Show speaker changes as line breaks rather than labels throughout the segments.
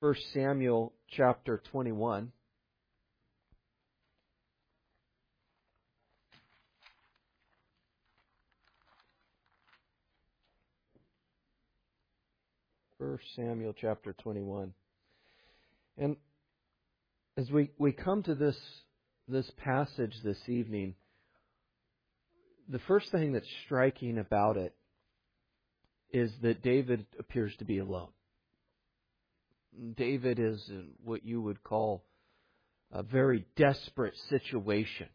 1 Samuel chapter 21. Samuel chapter 21. And as we come to this passage this evening, the first thing that's striking about it is that David appears to be alone. David is in what you would call a very desperate situation.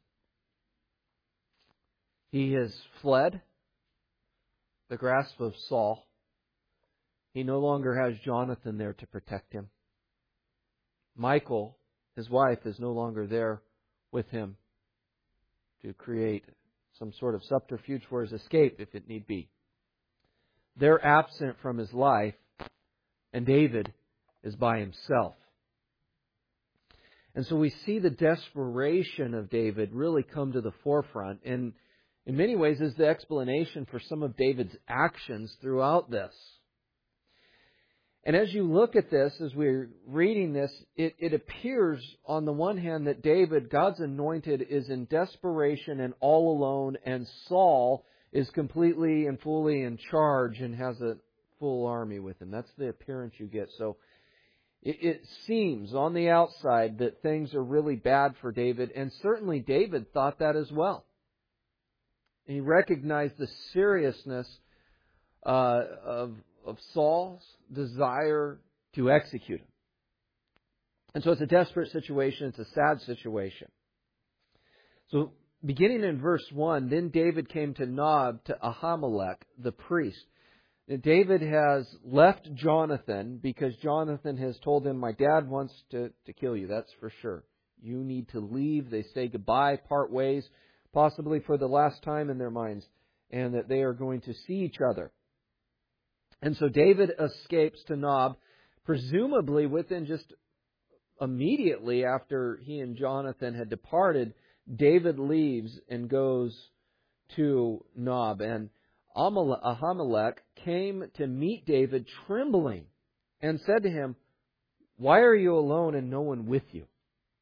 He has fled the grasp of Saul. He no longer has Jonathan there to protect him. Michal, his wife, is no longer there with him to create some sort of subterfuge for his escape, if it need be. They're absent from his life, and David is by himself. And so we see the desperation of David really come to the forefront, and in many ways is the explanation for some of David's actions throughout this. And as you look at this, as we're reading this, it appears on the one hand that David, God's anointed, is in desperation and all alone, and Saul is completely and fully in charge and has a full army with him. That's the appearance you get. So it seems on the outside that things are really bad for David, and certainly David thought that as well. He recognized the seriousness of Saul's desire to execute him. And so it's a desperate situation. It's a sad situation. So beginning in verse 1, then David came to Nob to Ahimelech, the priest. Now, David has left Jonathan because Jonathan has told him, my dad wants to kill you, that's for sure. You need to leave. They say goodbye, part ways, possibly for the last time in their minds, and that they are going to see each other. And so David escapes to Nob, presumably within just immediately after he and Jonathan had departed, David leaves and goes to Nob. And Ahimelech came to meet David trembling and said to him, why are you alone and no one with you?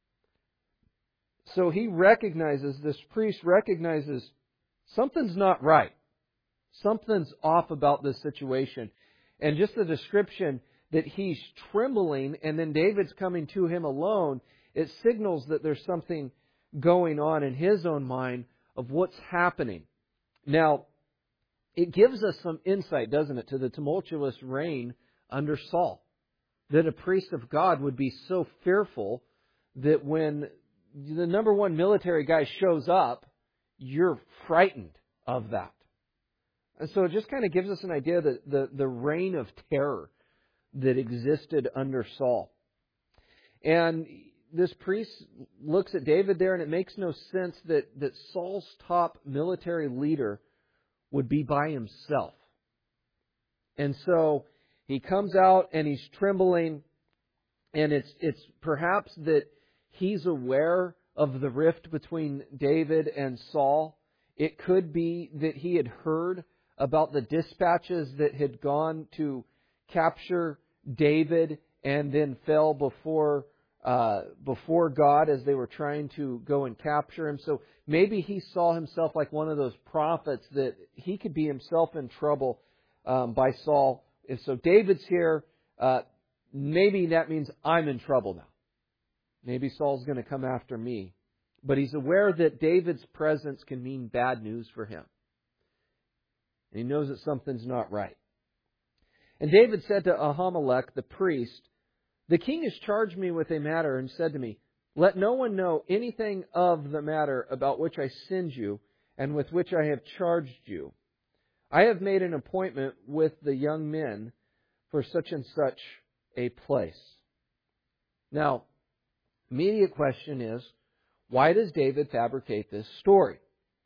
So he recognizes, this priest recognizes something's not right. Something's off about this situation. And just the description that he's trembling and then David's coming to him alone, it signals that there's something going on in his own mind of what's happening. Now, it gives us some insight, doesn't it, to the tumultuous reign under Saul. That a priest of God would be so fearful that when the number one military guy shows up, you're frightened of that. And so it just kind of gives us an idea that the reign of terror that existed under Saul. And this priest looks at David there, and it makes no sense that Saul's top military leader would be by himself. And so he comes out and he's trembling, and it's perhaps that he's aware of the rift between David and Saul. It could be that he had heard about the dispatches that had gone to capture David and then fell before God as they were trying to go and capture him. So maybe he saw himself like one of those prophets that he could be himself in trouble by Saul. And so David's here. Maybe that means I'm in trouble now. Maybe Saul's going to come after me. But he's aware that David's presence can mean bad news for him. And he knows that something's not right. And David said to Ahimelech, the priest, the king has charged me with a matter and said to me, let no one know anything of the matter about which I send you and with which I have charged you. I have made an appointment with the young men for such and such a place. Now, immediate question is, why does David fabricate this story?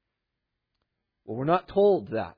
Well, we're not told that.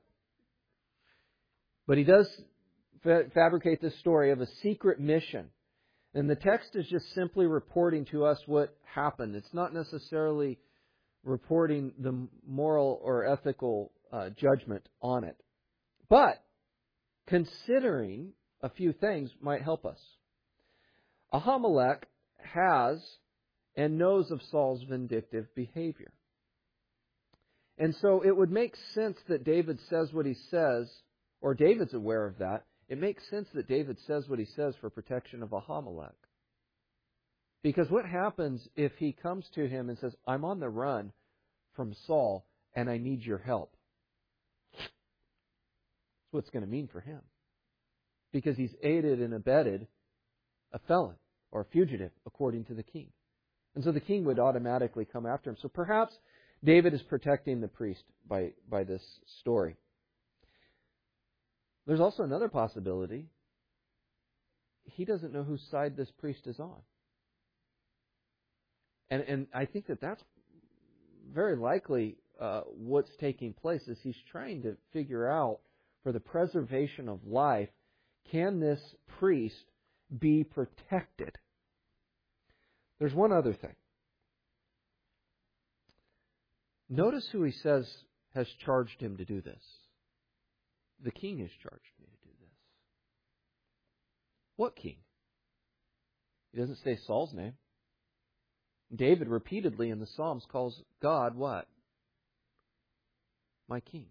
But he does fabricate this story of a secret mission. And the text is just simply reporting to us what happened. It's not necessarily reporting the moral or ethical judgment on it. But considering a few things might help us. Ahimelech has and knows of Saul's vindictive behavior. And so it would make sense that David says what he says, or David's aware of that. It makes sense that David says what he says for protection of Ahimelech. Because what happens if he comes to him and says, I'm on the run from Saul and I need your help? That's what it's going to mean for him. Because he's aided and abetted a felon or a fugitive according to the king. And so the king would automatically come after him. So perhaps David is protecting the priest by this story. There's also another possibility. He doesn't know whose side this priest is on. And I think that's very likely what's taking place is he's trying to figure out, for the preservation of life, can this priest be protected? There's one other thing. Notice who he says has charged him to do this. The king has charged me to do this. What king? He doesn't say Saul's name. David repeatedly in the Psalms calls God what? My king.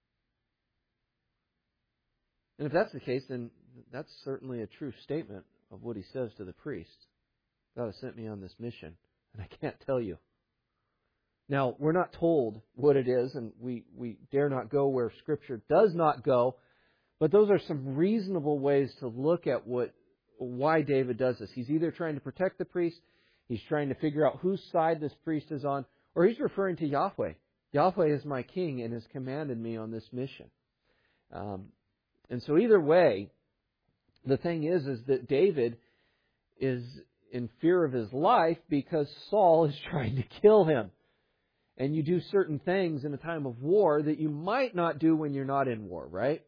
And if that's the case, then that's certainly a true statement of what he says to the priest. God has sent me on this mission, and I can't tell you. Now, we're not told what it is, and we dare not go where Scripture does not go, but those are some reasonable ways to look at why David does this. He's either trying to protect the priest, he's trying to figure out whose side this priest is on, or he's referring to Yahweh. Yahweh is my king and has commanded me on this mission. And so either way, the thing is that David is in fear of his life because Saul is trying to kill him. And you do certain things in a time of war that you might not do when you're not in war, right?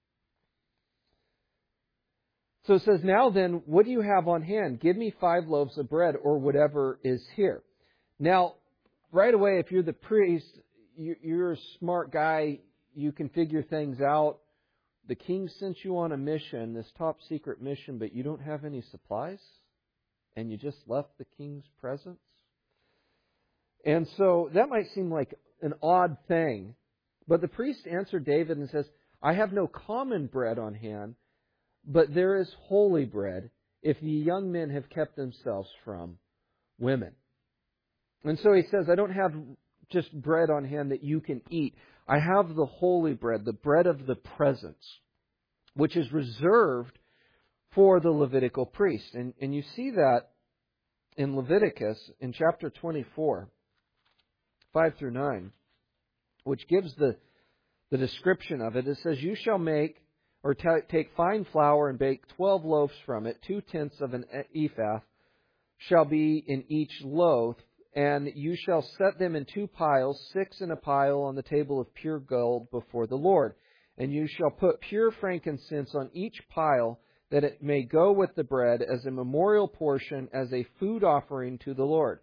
So it says, now then, what do you have on hand? Give me 5 loaves of bread or whatever is here. Now, right away, if you're the priest, you're a smart guy, you can figure things out. The king sent you on a mission, this top secret mission, but you don't have any supplies? And you just left the king's presence? And so that might seem like an odd thing. But the priest answered David and says, I have no common bread on hand, but there is holy bread, if the young men have kept themselves from women. And so he says, I don't have just bread on hand that you can eat. I have the holy bread, the bread of the presence, which is reserved for the Levitical priest. And you see that in Leviticus in chapter 24, 5 through 9, which gives the description of it. It says, you shall make or take fine flour and bake 12 loaves from it. 2/10 of an ephah shall be in each loaf. And you shall set them in 2 piles, 6 in a pile on the table of pure gold before the Lord. And you shall put pure frankincense on each pile, that it may go with the bread as a memorial portion, as a food offering to the Lord.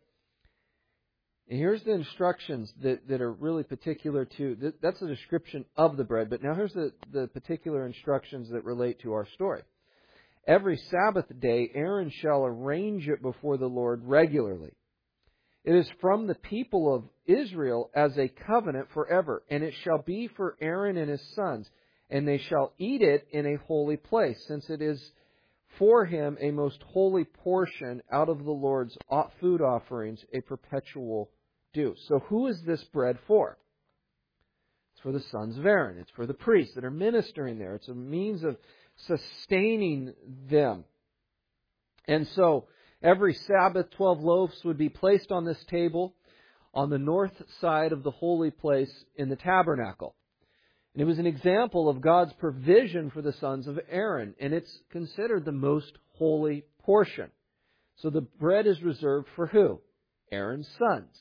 And here's the instructions that are really particular to, that's a description of the bread, but now here's the particular instructions that relate to our story. Every Sabbath day, Aaron shall arrange it before the Lord regularly. It is from the people of Israel as a covenant forever, and it shall be for Aaron and his sons, and they shall eat it in a holy place, since it is for him a most holy portion out of the Lord's food offerings, a perpetual due. So who is this bread for? It's for the sons of Aaron. It's for the priests that are ministering there. It's a means of sustaining them. And so every Sabbath, 12 loaves would be placed on this table on the north side of the holy place in the tabernacle. And it was an example of God's provision for the sons of Aaron. And it's considered the most holy portion. So the bread is reserved for who? Aaron's sons.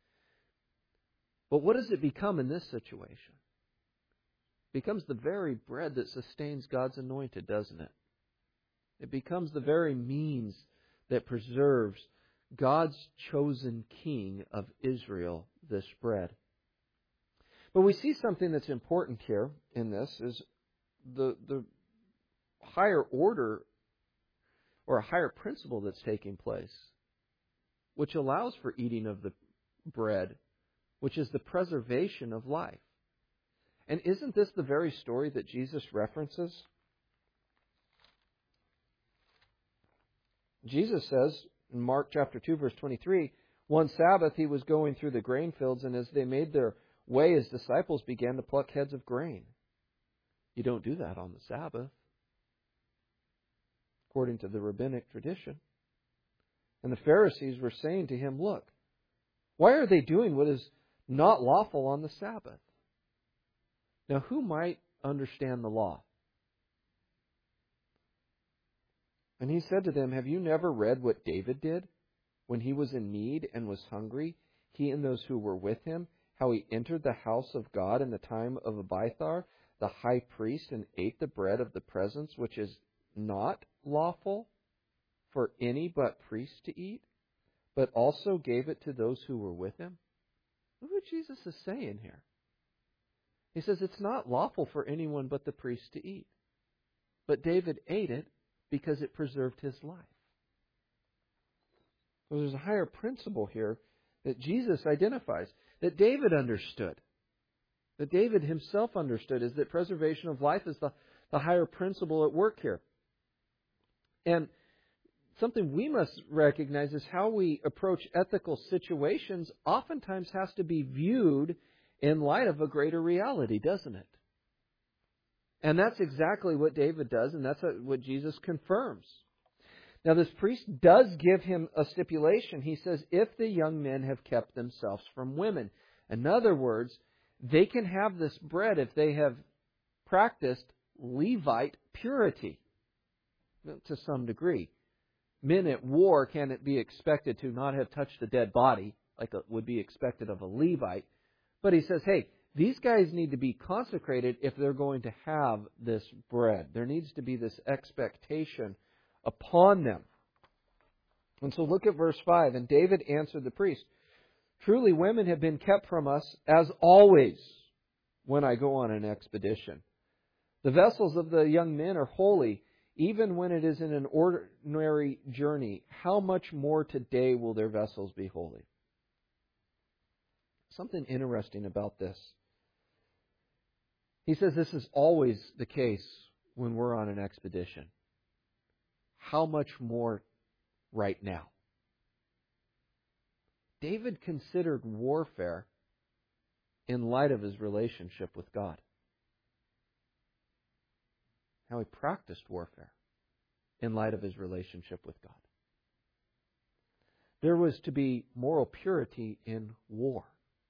But what does it become in this situation? It becomes the very bread that sustains God's anointed, doesn't it? It becomes the very means that preserves God's chosen king of Israel, this bread. But we see something that's important here in this is the higher order or a higher principle that's taking place, which allows for eating of the bread, which is the preservation of life. And isn't this the very story that Jesus references? Jesus says in Mark chapter 2, verse 23, one Sabbath he was going through the grain fields, and as they made their way, his disciples began to pluck heads of grain. You don't do that on the Sabbath, according to the rabbinic tradition. And the Pharisees were saying to him, look, why are they doing what is not lawful on the Sabbath? Now, who might understand the law? And he said to them, have you never read what David did when he was in need and was hungry, he and those who were with him, how he entered the house of God in the time of Abiathar, the high priest, and ate the bread of the presence, which is not lawful for any but priests to eat, but also gave it to those who were with him? Look what Jesus is saying here. He says it's not lawful for anyone but the priest to eat. But David ate it because it preserved his life. So there's a higher principle here that Jesus identifies, that David understood, that David himself understood, is that preservation of life is the higher principle at work here. And something we must recognize is how we approach ethical situations oftentimes has to be viewed in light of a greater reality, doesn't it? And that's exactly what David does, and that's what Jesus confirms. Now, this priest does give him a stipulation. He says, if the young men have kept themselves from women. In other words, they can have this bread if they have practiced Levite purity to some degree. Men at war can't be expected to not have touched a dead body like would be expected of a Levite. But he says, hey, these guys need to be consecrated if they're going to have this bread. There needs to be this expectation upon them. And so look at verse 5. And David answered the priest, truly women have been kept from us as always when I go on an expedition. The vessels of the young men are holy, even when it is in an ordinary journey. How much more today will their vessels be holy? Something interesting about this. He says this is always the case when we're on an expedition. How much more right now? David considered warfare in light of his relationship with God. How he practiced warfare in light of his relationship with God. There was to be moral purity in war.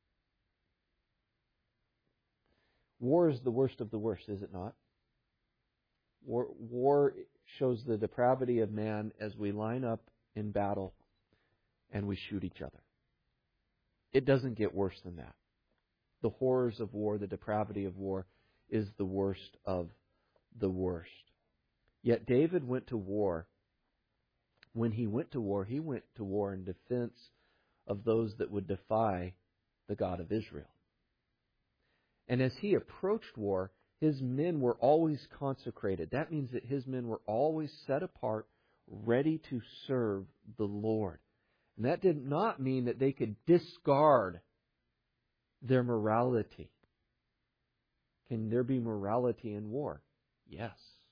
War is the worst of the worst, is it not? War shows the depravity of man as we line up in battle and we shoot each other. It doesn't get worse than that. The horrors of war, the depravity of war, is the worst of the worst. Yet David went to war. When he went to war in defense of those that would defy the God of Israel. And as he approached war, his men were always consecrated. That means that his men were always set apart, ready to serve the Lord. And that did not mean that they could discard their morality. Can there be morality in war? Yes.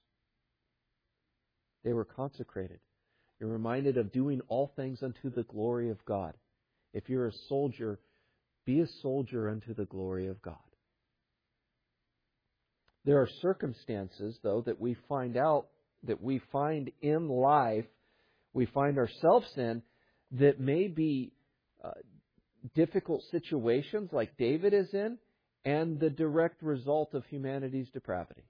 They were consecrated. You're reminded of doing all things unto the glory of God. If you're a soldier, be a soldier unto the glory of God. There are circumstances, though, that we find in life, we find ourselves in, that may be difficult situations like David is in, and the direct result of humanity's depravity.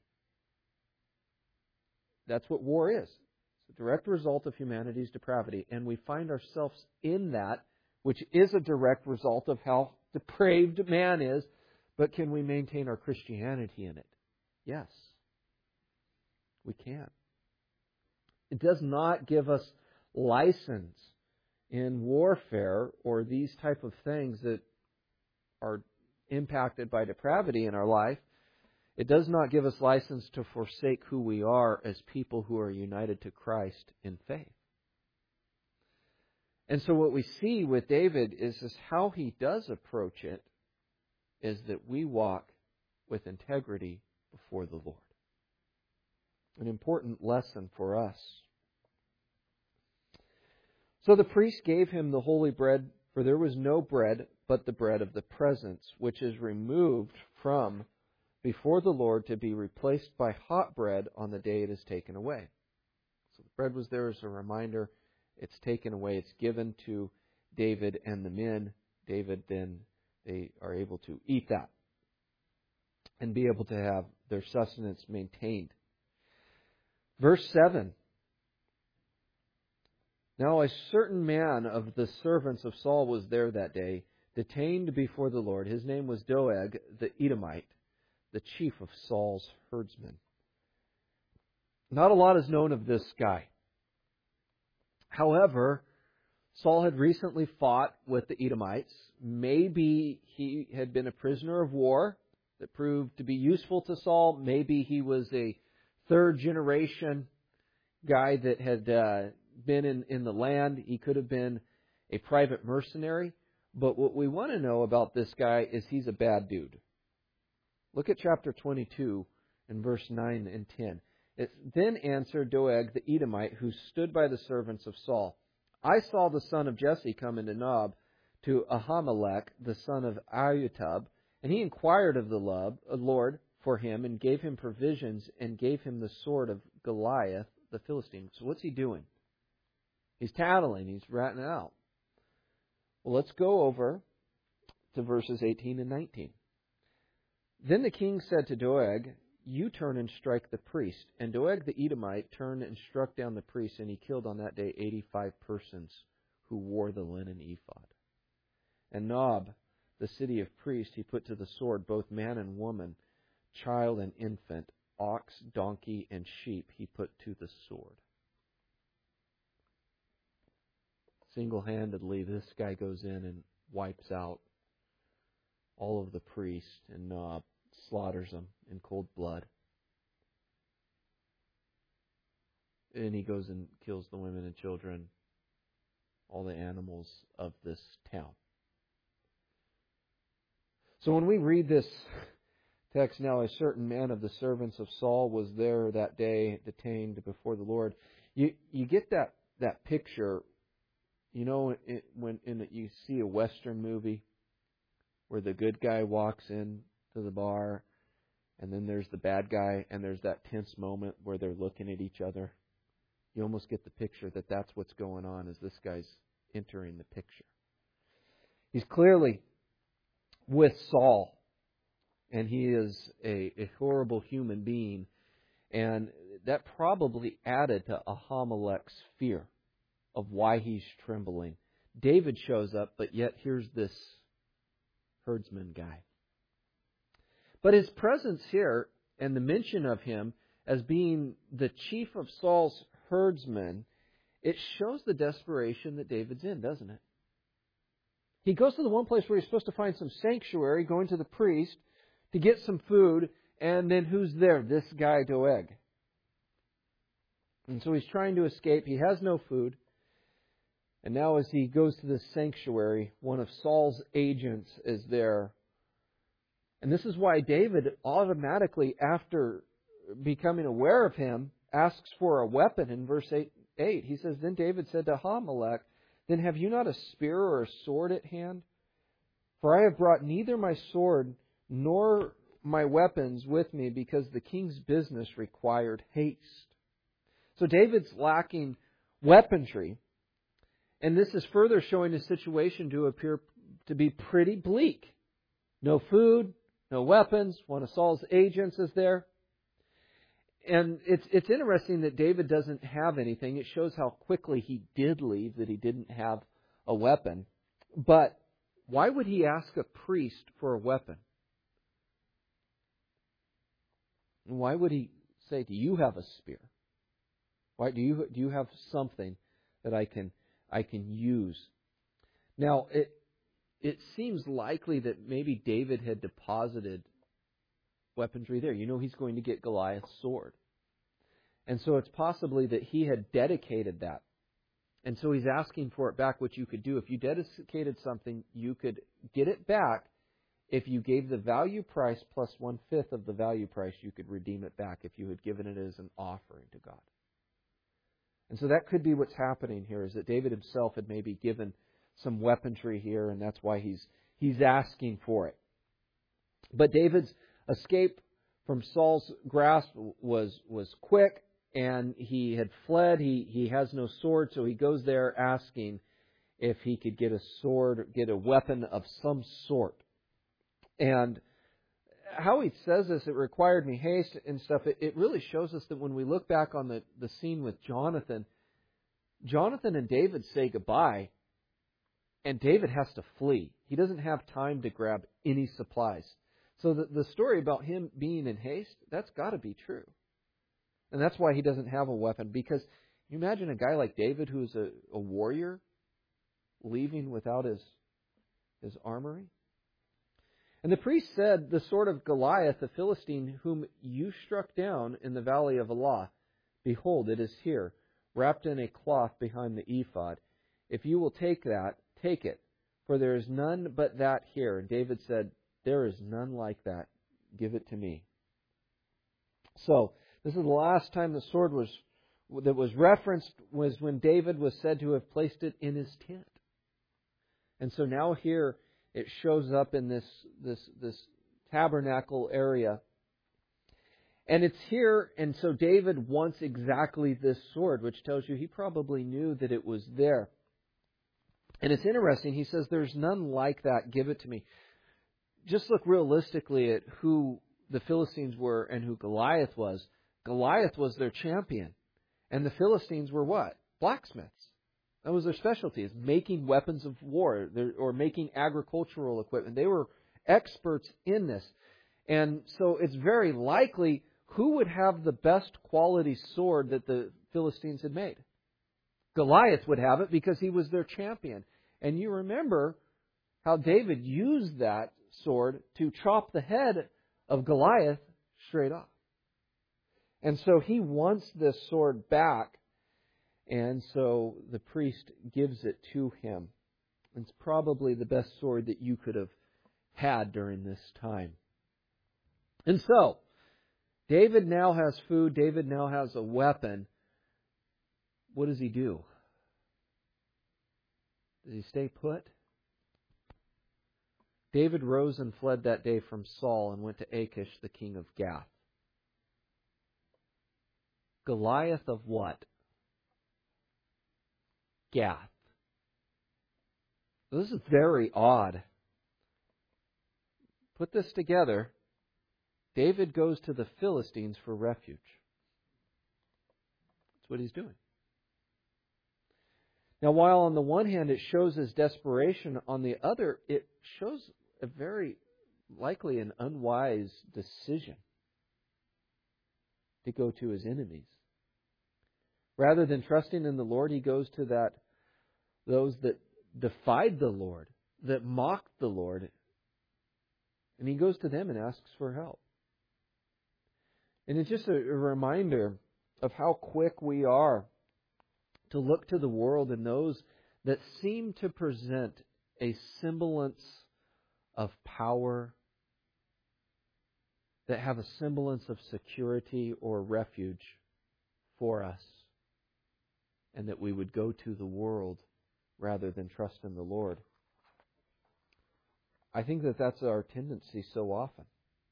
That's what war is. It's a direct result of humanity's depravity. And we find ourselves in that, which is a direct result of how depraved man is, but can we maintain our Christianity in it? Yes, we can. It does not give us license in warfare or these type of things that are impacted by depravity in our life. It does not give us license to forsake who we are as people who are united to Christ in faith. And so what we see with David is how he does approach it is that we walk with integrity before the Lord. An important lesson for us. So the priest gave him the holy bread, for there was no bread but the bread of the presence, which is removed from before the Lord to be replaced by hot bread on the day it is taken away. So the bread was there as a reminder. It's taken away. It's given to David and the men. David then, they are able to eat that and be able to have their sustenance maintained. Verse 7. Now a certain man of the servants of Saul was there that day, detained before the Lord. His name was Doeg the Edomite, the chief of Saul's herdsmen. Not a lot is known of this guy. However, Saul had recently fought with the Edomites. Maybe he had been a prisoner of war that proved to be useful to Saul. Maybe he was a third generation guy that had been in the land. He could have been a private mercenary. But what we want to know about this guy is he's a bad dude. Look at chapter 22 and verse 9 and 10. Then answered Doeg the Edomite, who stood by the servants of Saul, I saw the son of Jesse come into Nob to Ahimelech, the son of Ahitub, and he inquired of the Lord for him, and gave him provisions, and gave him the sword of Goliath the Philistine. So what's he doing? He's tattling, he's ratting it out. Well, let's go over to verses 18 and 19. Then the king said to Doeg, you turn and strike the priest. And Doeg the Edomite turned and struck down the priest, and he killed on that day 85 persons who wore the linen ephod. And Nob, the city of priests, he put to the sword both man and woman, child and infant, ox, donkey, and sheep he put to the sword. Single-handedly, this guy goes in and wipes out all of the priests, and Nob slaughters them in cold blood. And he goes and kills the women and children, all the animals of this town. So when we read this text, now a certain man of the servants of Saul was there that day, detained before the Lord. You get that picture, you know, when you see a Western movie where the good guy walks in to the bar, and then there's the bad guy, and there's that tense moment where they're looking at each other. You almost get the picture that that's what's going on as this guy's entering the picture. He's clearly with Saul, and he is a horrible human being, and that probably added to Ahimelech's fear of why he's trembling. David shows up, but yet here's this herdsman guy. But his presence here and the mention of him as being the chief of Saul's herdsmen, it shows the desperation that David's in, doesn't it? He goes to the one place where he's supposed to find some sanctuary, going to the priest to get some food, and then who's there? This guy, Doeg. And so he's trying to escape. He has no food. And now as he goes to this sanctuary, one of Saul's agents is there. And this is why David automatically, after becoming aware of him, asks for a weapon in verse 8. He says, Then David said to Ahimelech, Then have you not a spear or a sword at hand? For I have brought neither my sword nor my weapons with me, because the king's business required haste. So David's lacking weaponry. And this is further showing his situation to appear to be pretty bleak. No food, no weapons. One of Saul's agents is there. And it's interesting that David doesn't have anything. It shows how quickly he did leave, that he didn't have a weapon. But why would he ask a priest for a weapon? And why would he say, do you have a spear? Why do you have something that I can use? Now, it seems likely that maybe David had deposited weaponry there. You know he's going to get Goliath's sword. And so it's possibly that he had dedicated that. And so he's asking for it back, which you could do. If you dedicated something, you could get it back. If you gave the value price plus 1/5 of the value price, you could redeem it back if you had given it as an offering to God. And so that could be what's happening here, is that David himself had maybe given some weaponry here, and that's why he's asking for it. But David's escape from Saul's grasp was quick, and he had fled. He has no sword, so he goes there asking if he could get a sword, get a weapon of some sort. And how he says this, it required me haste and stuff, it really shows us that when we look back on the scene with Jonathan and David say goodbye, and David has to flee. He doesn't have time to grab any supplies. So the story about him being in haste, that's got to be true. And that's why he doesn't have a weapon. Because you imagine a guy like David who's a warrior leaving without his armory? And the priest said, "The sword of Goliath, the Philistine, whom you struck down in the valley of Elah, behold, it is here, wrapped in a cloth behind the ephod. If you will take that, take it, for there is none but that here." And David said, "There is none like that. Give it to me." So, this is the last time the sword that was referenced was when David was said to have placed it in his tent. And so now here it shows up in this tabernacle area. And it's here, and so David wants exactly this sword, which tells you he probably knew that it was there. And it's interesting, he says, "There's none like that, give it to me." Just look realistically at who the Philistines were and who Goliath was. Goliath was their champion. And the Philistines were what? Blacksmiths. That was their specialty, is making weapons of war or making agricultural equipment. They were experts in this. And so it's very likely who would have the best quality sword that the Philistines had made. Goliath would have it because he was their champion. And you remember how David used that sword to chop the head of Goliath straight off. And so he wants this sword back. And so the priest gives it to him. It's probably the best sword that you could have had during this time. And so, David now has food. David now has a weapon. What does he do? Does he stay put? David rose and fled that day from Saul and went to Achish, the king of Gath. Goliath of what? Gath. This is very odd. Put this together. David goes to the Philistines for refuge. That's what he's doing. Now, while on the one hand it shows his desperation, on the other it shows a very likely an unwise decision to go to his enemies. Rather than trusting in the Lord, he goes to those that defied the Lord, that mocked the Lord, and he goes to them and asks for help. And it's just a reminder of how quick we are to look to the world and those that seem to present a semblance of power, that have a semblance of security or refuge for us, and that we would go to the world rather than trust in the Lord. I think that that's our tendency so often.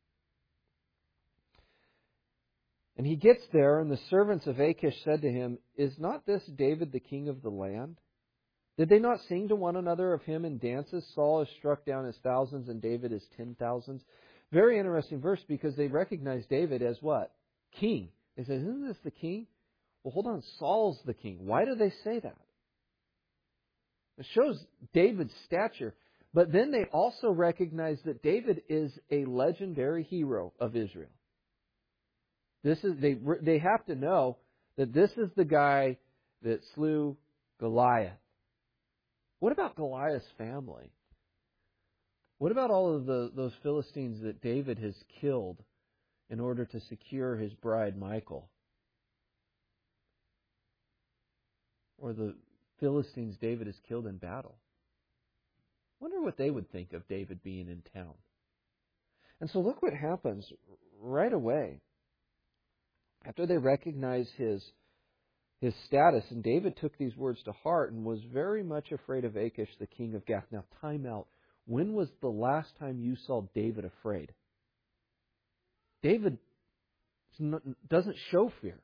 And he gets there, and the servants of Achish said to him, "Is not this David the king of the land? Did they not sing to one another of him in dances? Saul is struck down his thousands, and David his 10,000s." Very interesting verse, because they recognize David as what? King. They say, "Isn't this the king?" Well, hold on, Saul's the king. Why do they say that? It shows David's stature. But then they also recognize that David is a legendary hero of Israel. They have to know that this is the guy that slew Goliath. What about Goliath's family? What about all of those Philistines that David has killed in order to secure his bride Michal. Or the Philistines David has killed in battle. Wonder what they would think of David being in town. And so look what happens right away. After they recognize his status, and David took these words to heart and was very much afraid of Achish, the king of Gath. Now, time out. When was the last time you saw David afraid? David doesn't show fear.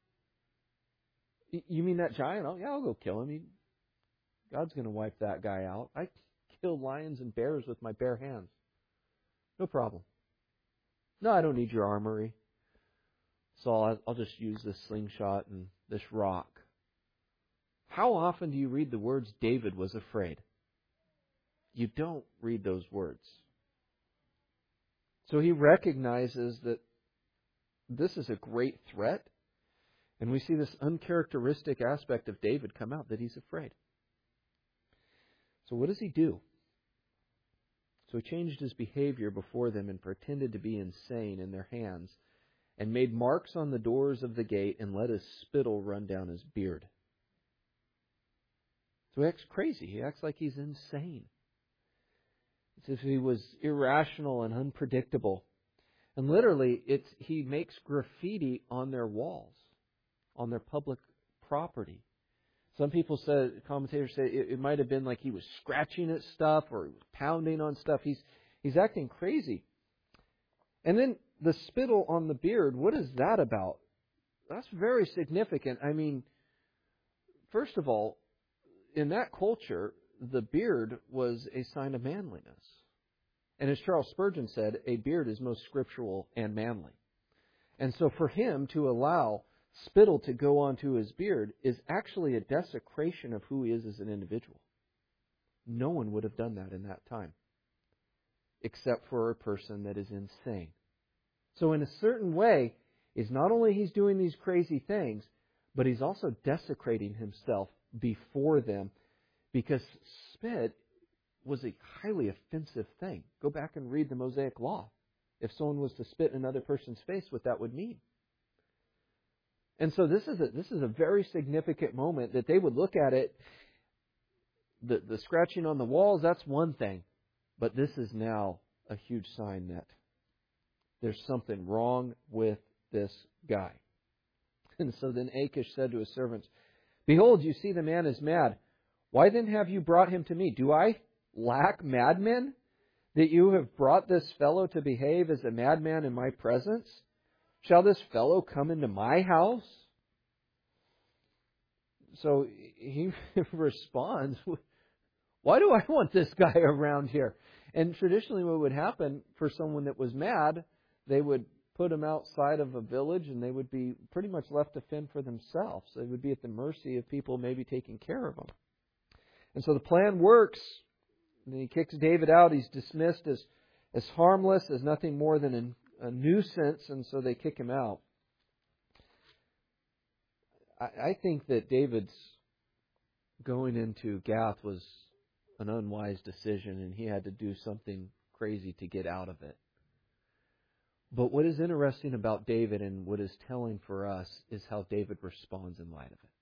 You mean that giant? Oh, yeah, I'll go kill him. God's going to wipe that guy out. I kill lions and bears with my bare hands. No problem. No, I don't need your armory. Saul, I'll just use this slingshot and this rock. How often do you read the words, David was afraid? You don't read those words. So he recognizes that this is a great threat. And we see this uncharacteristic aspect of David come out, that he's afraid. So what does he do? So he changed his behavior before them and pretended to be insane in their hands, and made marks on the doors of the gate and let his spittle run down his beard. So he acts crazy. He acts like he's insane. It's as if he was irrational and unpredictable. And literally, he makes graffiti on their walls, on their public property. Some people said, commentators say, it might have been like he was scratching at stuff or he was pounding on stuff. He's acting crazy. And then the spittle on the beard, what is that about? That's very significant. I mean, first of all, in that culture, the beard was a sign of manliness. And as Charles Spurgeon said, a beard is most scriptural and manly. And so for him to allow spittle to go onto his beard is actually a desecration of who he is as an individual. No one would have done that in that time, except for a person that is insane. So in a certain way, is not only he's doing these crazy things, but he's also desecrating himself before them, because spit was a highly offensive thing. Go back and read the Mosaic Law. If someone was to spit in another person's face, what that would mean. And so this is a very significant moment that they would look at it. The scratching on the walls, that's one thing. But this is now a huge sign that there's something wrong with this guy. And so then Achish said to his servants, "Behold, you see the man is mad. Why then have you brought him to me? Do I lack madmen, that you have brought this fellow to behave as a madman in my presence? Shall this fellow come into my house?" So he responds, "Why do I want this guy around here?" And traditionally what would happen for someone that was mad, they would put him outside of a village and they would be pretty much left to fend for themselves. They would be at the mercy of people maybe taking care of them. And so the plan works. And he kicks David out. He's dismissed as harmless, as nothing more than a nuisance, and so they kick him out. I think that David's going into Gath was an unwise decision, and he had to do something crazy to get out of it. But what is interesting about David and what is telling for us is how David responds in light of it.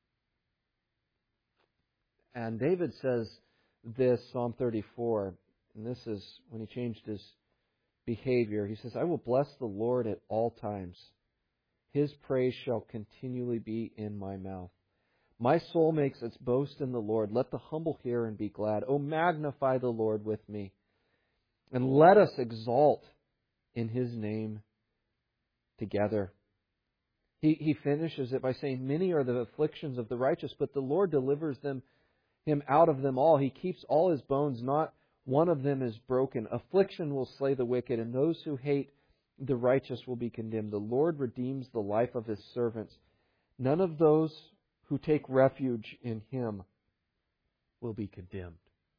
And David says this, Psalm 34, and this is when he changed his behavior. He says, "I will bless the Lord at all times. His praise shall continually be in my mouth. My soul makes its boast in the Lord. Let the humble hear and be glad. Oh, magnify the Lord with me, and let us exalt in His name together." He finishes it by saying, "Many are the afflictions of the righteous, but the Lord delivers him out of them all. He keeps all his bones, not one of them is broken. Affliction will slay the wicked, and those who hate the righteous will be condemned. The Lord redeems the life of His servants. None of those who take refuge in Him will be condemned."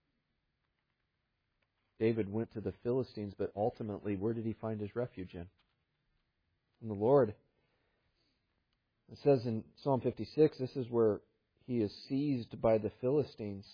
David went to the Philistines, but ultimately, where did he find his refuge in? In the Lord. It says in Psalm 56, this is where he is seized by the Philistines,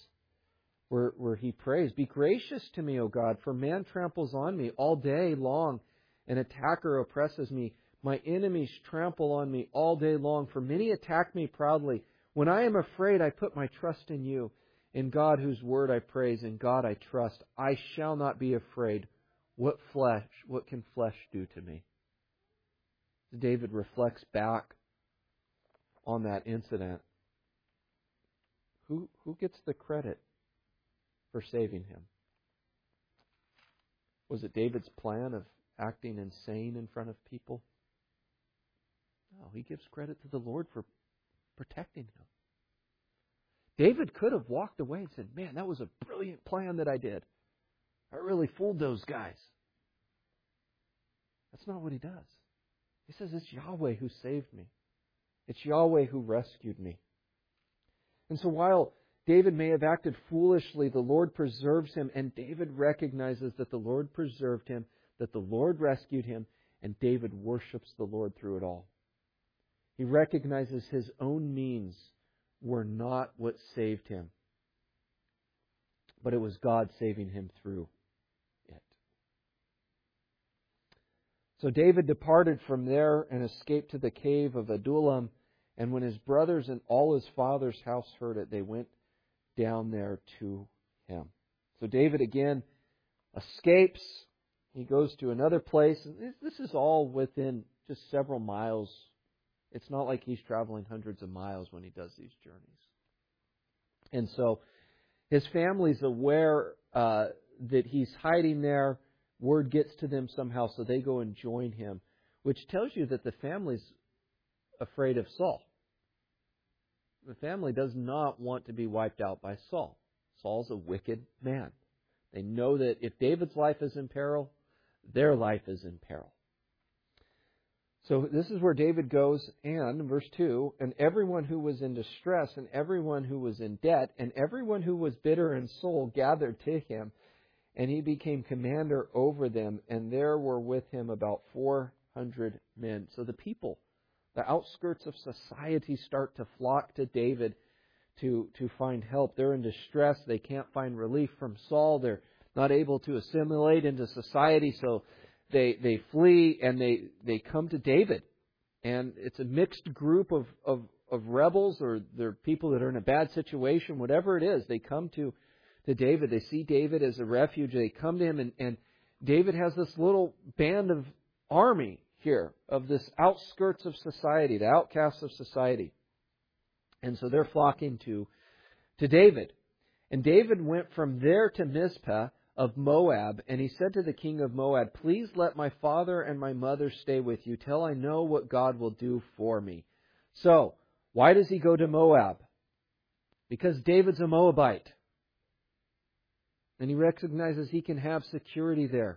where he prays, "Be gracious to me, O God, for man tramples on me all day long An attacker oppresses me. My enemies trample on me all day long, for many attack me proudly. When I am afraid, I put my trust in you. In God, whose word I praise, in God I trust. I shall not be afraid. What can flesh do to me? David reflects back on that incident. Who gets the credit for saving him? Was it David's plan of acting insane in front of people? No, he gives credit to the Lord for protecting him. David could have walked away and said, man, that was a brilliant plan that I did. I really fooled those guys. That's not what he does. He says, it's Yahweh who saved me. It's Yahweh who rescued me. And so while David may have acted foolishly, the Lord preserves him, and David recognizes that the Lord preserved him, that the Lord rescued him, and David worships the Lord through it all. He recognizes his own means were not what saved him, but it was God saving him through it. So David departed from there and escaped to the cave of Adullam, and when his brothers and all his father's house heard it, they went down there to him. So David again escapes. He goes to another place. This is all within just several miles. It's not like he's traveling hundreds of miles when he does these journeys. And so his family's aware that he's hiding there. Word gets to them somehow, so they go and join him, which tells you that the family's afraid of Saul. The family does not want to be wiped out by Saul. Saul's a wicked man. They know that if David's life is in peril, their life is in peril. So this is where David goes, and, verse 2, and everyone who was in distress, and everyone who was in debt, and everyone who was bitter in soul gathered to him, and he became commander over them, and there were with him about 400 men. So the people, the outskirts of society, start to flock to David to find help. They're in distress. They can't find relief from Saul. They're not able to assimilate into society, so they flee and they come to David. And it's a mixed group of rebels, or they're people that are in a bad situation, whatever it is. They come to David. They see David as a refuge. They come to him, and David has this little band of army here of this outskirts of society, the outcasts of society. And so they're flocking to David. And David went from there to Mizpah of Moab, and he said to the king of Moab, please let my father and my mother stay with you till I know what God will do for me. So, why does he go to Moab? Because David's a Moabite. And he recognizes he can have security there.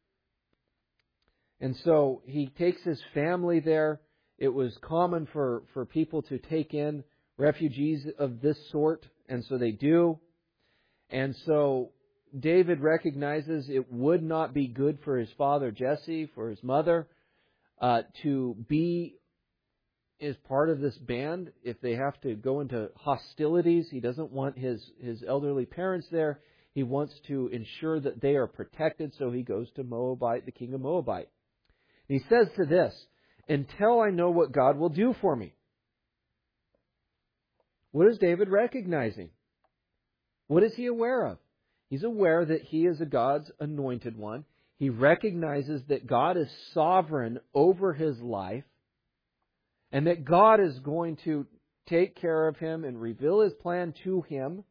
And so he takes his family there. It was common for people to take in refugees of this sort, and so they do. And so David recognizes it would not be good for his father Jesse, for his mother, to be as part of this band if they have to go into hostilities. He doesn't want his elderly parents there. He wants to ensure that they are protected, so he goes to Moabite, the king of Moabite. And he says to this, until I know what God will do for me. What is David recognizing? What is he aware of? He's aware that he is a God's anointed one. He recognizes that God is sovereign over his life, and that God is going to take care of him and reveal his plan to him.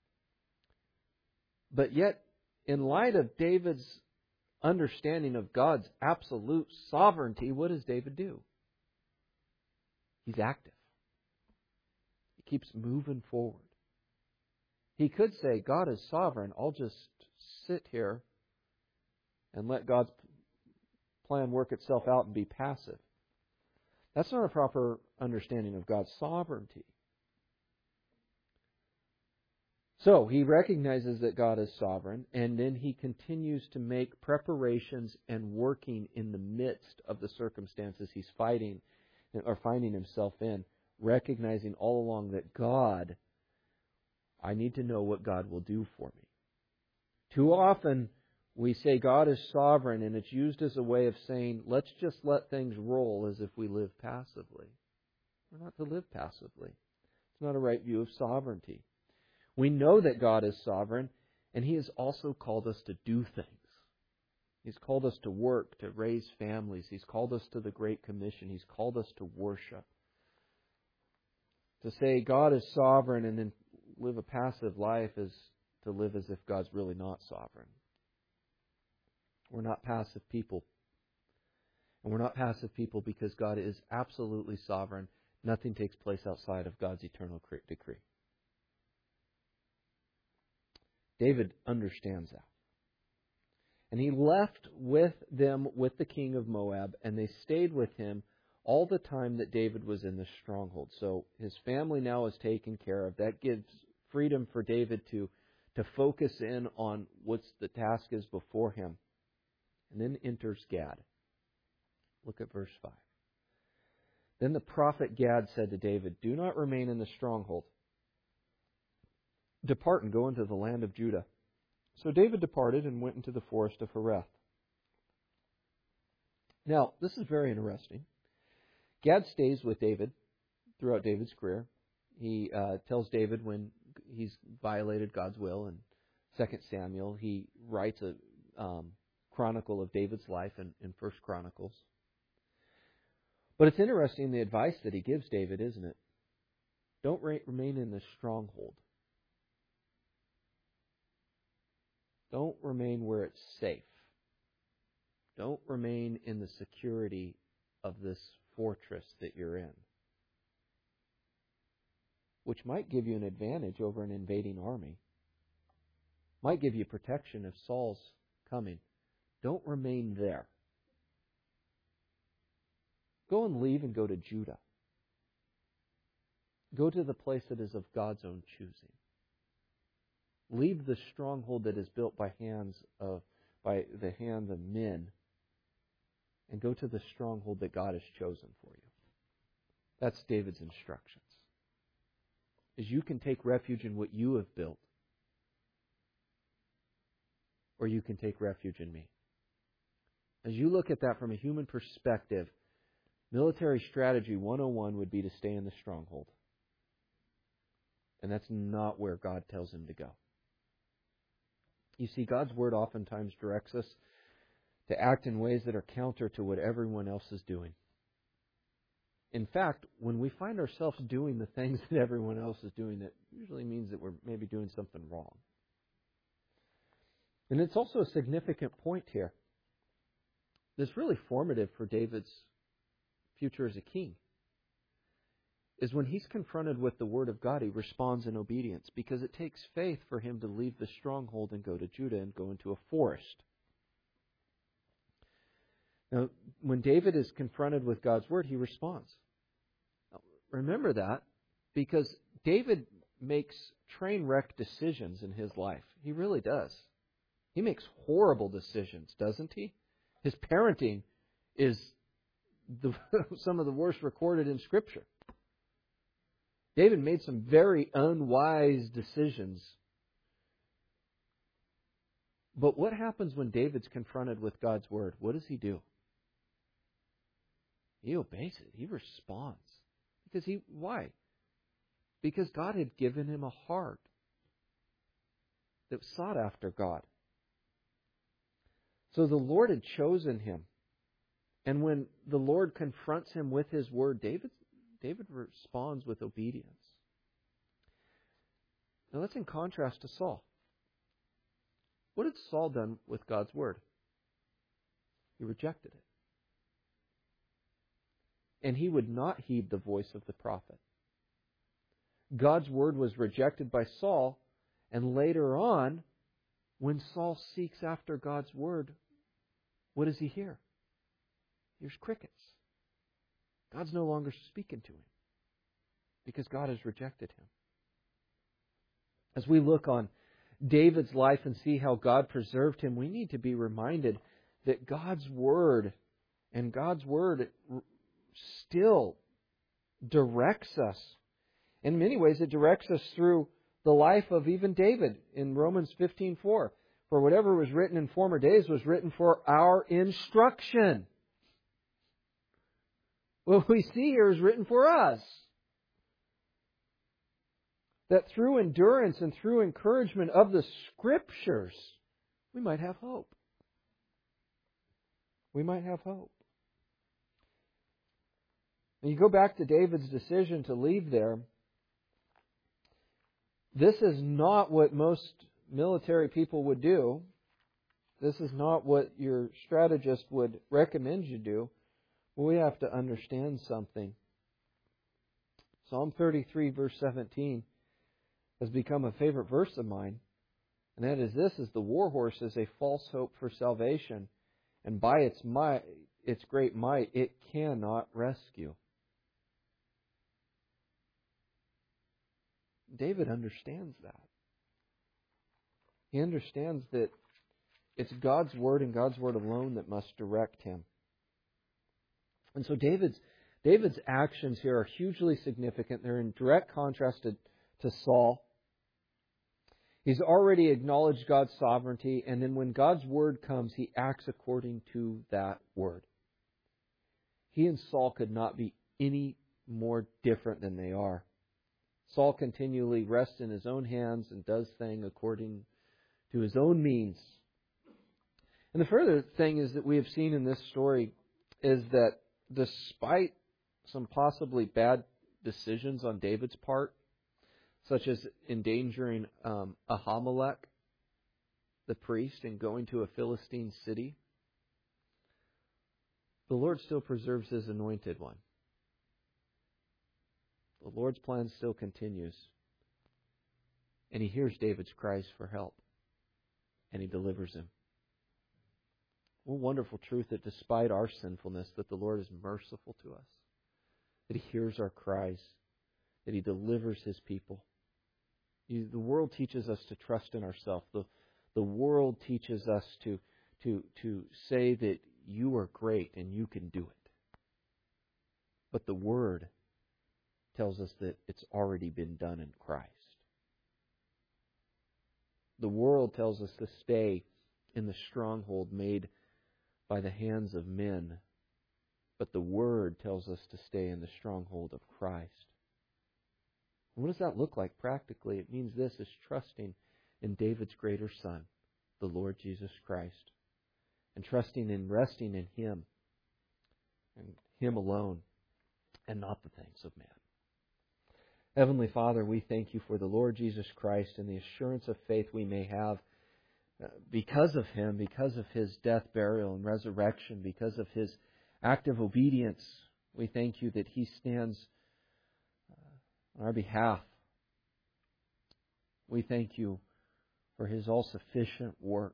But yet, in light of David's understanding of God's absolute sovereignty, what does David do? He's active. He keeps moving forward. He could say, God is sovereign. I'll just sit here and let God's plan work itself out and be passive. That's not a proper understanding of God's sovereignty. So he recognizes that God is sovereign, and then he continues to make preparations and working in the midst of the circumstances he's fighting or finding himself in, recognizing all along that God, I need to know what God will do for me. Too often We say God is sovereign, and it's used as a way of saying, let's just let things roll as if we live passively. We're not to live passively. It's not a right view of sovereignty. We know that God is sovereign, and He has also called us to do things. He's called us to work, to raise families. He's called us to the Great Commission. He's called us to worship. To say God is sovereign and then live a passive life is to live as if God's really not sovereign. We're not passive people. And we're not passive people because God is absolutely sovereign. Nothing takes place outside of God's eternal decree. David understands that. And he left with them with the king of Moab, and they stayed with him all the time that David was in the stronghold. So his family now is taken care of. That gives freedom for David to focus in on what the task is before him. And then enters Gad. Look at verse 5. Then the prophet Gad said to David, "Do not remain in the stronghold. Depart and go into the land of Judah." So David departed and went into the forest of Hereth. Now, this is very interesting. Gad stays with David throughout David's career. He tells David when he's violated God's will in 2 Samuel. He writes a chronicle of David's life in 1 Chronicles. But it's interesting the advice that he gives David, isn't it? Don't remain in the stronghold. Don't remain where it's safe. Don't remain in the security of this fortress that you're in, which might give you an advantage over an invading army. Might give you protection if Saul's coming. Don't remain there. Go and leave and go to Judah. Go to the place that is of God's own choosing. Leave the stronghold that is built by the hands of men, and go to the stronghold that God has chosen for you. That's David's instructions. Is you can take refuge in what you have built, or you can take refuge in me. As you look at that from a human perspective, military strategy 101 would be to stay in the stronghold. And that's not where God tells him to go. You see, God's Word oftentimes directs us to act in ways that are counter to what everyone else is doing. In fact, when we find ourselves doing the things that everyone else is doing, that usually means that we're maybe doing something wrong. And it's also a significant point here that's really formative for David's future as a king, is when he's confronted with the Word of God, he responds in obedience, because it takes faith for him to leave the stronghold and go to Judah and go into a forest. Now, when David is confronted with God's Word, he responds. Now, remember that, because David makes train wreck decisions in his life. He really does. He makes horrible decisions, doesn't he? His parenting is some of the worst recorded in Scripture. David made some very unwise decisions. But what happens when David's confronted with God's Word? What does he do? He obeys it. He responds. Why? Because God had given him a heart that sought after God. So the Lord had chosen him. And when the Lord confronts him with His Word, David responds with obedience. Now that's in contrast to Saul. What had Saul done with God's Word? He rejected it. And he would not heed the voice of the prophet. God's Word was rejected by Saul, and later on, when Saul seeks after God's Word, what does he hear? He hears crickets. God's no longer speaking to him because God has rejected him. As we look on David's life and see how God preserved him, we need to be reminded that God's Word and God's Word still directs us. In many ways, it directs us through the life of even David in Romans 15:4. For whatever was written in former days was written for our instruction. What we see here is written for us. That through endurance and through encouragement of the Scriptures, we might have hope. We might have hope. And you go back to David's decision to leave there. This is not what most military people would do. This is not what your strategist would recommend you do. Well, we have to understand something. Psalm 33, verse 17, has become a favorite verse of mine. And that is this, is the war horse is a false hope for salvation. And by its might, its great might, it cannot rescue. David understands that. He understands that it's God's Word and God's Word alone that must direct him. And so David's actions here are hugely significant. They're in direct contrast to Saul. He's already acknowledged God's sovereignty, and then when God's Word comes, he acts according to that Word. He and Saul could not be any more different than they are. Saul continually rests in his own hands and does things according to his own means. And the further thing is that we have seen in this story is that despite some possibly bad decisions on David's part, such as endangering Ahimelech, the priest, and going to a Philistine city, the Lord still preserves His anointed one. The Lord's plan still continues. And He hears David's cries for help. And He delivers him. What a wonderful truth that despite our sinfulness, that the Lord is merciful to us. That He hears our cries. That He delivers His people. The world teaches us to trust in ourselves. The world teaches us to say that you are great and you can do it. But the Word tells us that it's already been done in Christ. The world tells us to stay in the stronghold made by the hands of men, but the Word tells us to stay in the stronghold of Christ. What does that look like practically? It means this is trusting in David's greater Son, the Lord Jesus Christ, and trusting and resting in Him and Him alone and not the things of man. Heavenly Father, we thank You for the Lord Jesus Christ and the assurance of faith we may have because of Him, because of His death, burial, and resurrection, because of His active obedience. We thank You that He stands on our behalf. We thank You for His all-sufficient work.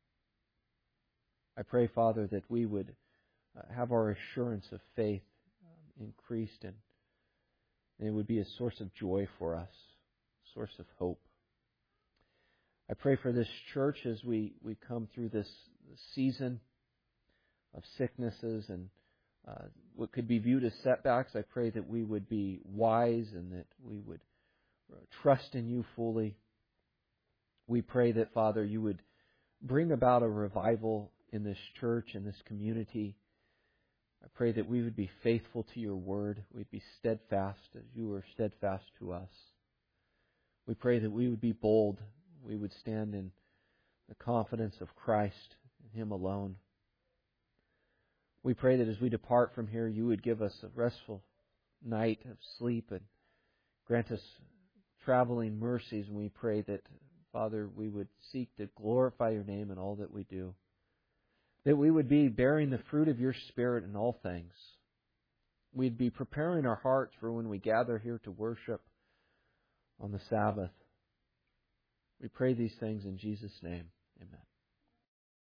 I pray, Father, that we would have our assurance of faith increased and it would be a source of joy for us, a source of hope. I pray for this church as we come through this season of sicknesses and what could be viewed as setbacks. I pray that we would be wise and that we would trust in You fully. We pray that, Father, You would bring about a revival in this church, in this community. I pray that we would be faithful to Your Word. We'd be steadfast as You are steadfast to us. We pray that we would be bold. We would stand in the confidence of Christ and Him alone. We pray that as we depart from here, You would give us a restful night of sleep and grant us traveling mercies. And we pray that, Father, we would seek to glorify Your name in all that we do. That we would be bearing the fruit of Your Spirit in all things. We'd be preparing our hearts for when we gather here to worship on the Sabbath. We pray these things in Jesus' name. Amen.